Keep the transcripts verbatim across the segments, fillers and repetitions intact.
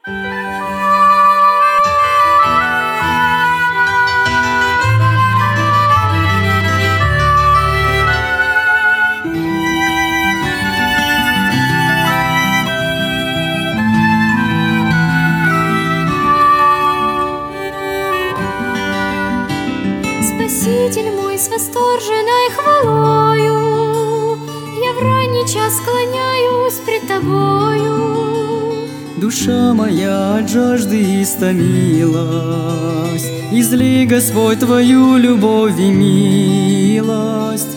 Спаситель мой, с восторженной хвалою, я в ранний час склоняюсь пред Тобою. Душа моя от жажды истомилась, излей, Господь, Твою любовь и милость.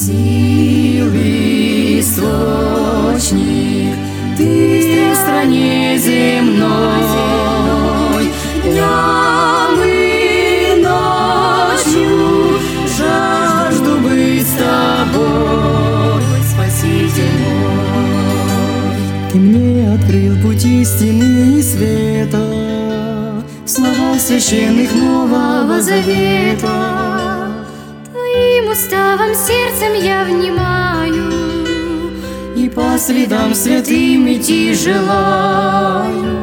Силы источник, Ты в стране земной, днем и ночью жажду быть с Тобой, Спаситель мой. Ты мне открыл путь истины и света, в словах священных Нового Завета. Твоим уставом сердцем я внимаю, и по следам святым идти желаю.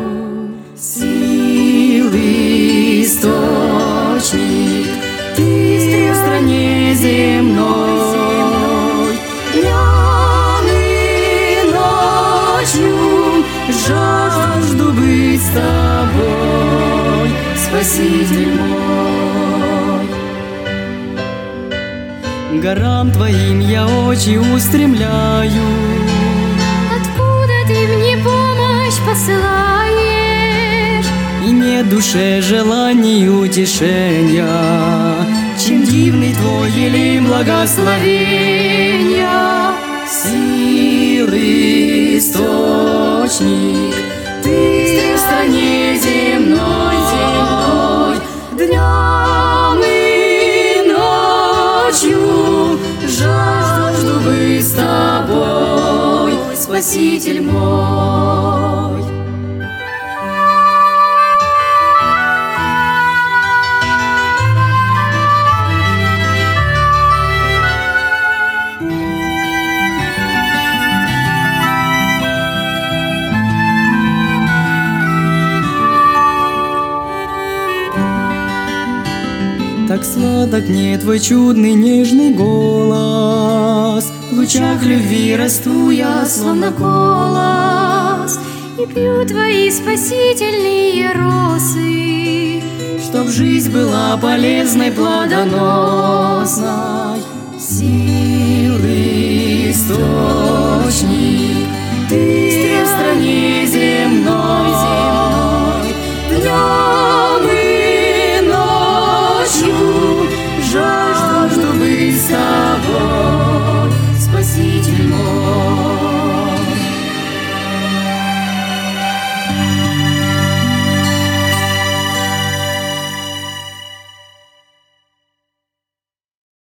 Силы источник, Ты в стране земной, днем и ночью жажду быть с Тобой, Спаситель мой. Горам Твоим я очи устремляю, откуда Ты мне помощь посылаешь, и нет душе желаний утешения, чем дивный Твой елей благословения. Силы источник, Ты в стране земной, земной, днем и ночью жажду быть с Тобой, Спаситель мой. Так сладок мне Твой чудный нежный голос, в лучах любви расту я, словно колос, и пью Твои спасительные росы, чтоб жизнь была полезной, плодоносной. Силы источник,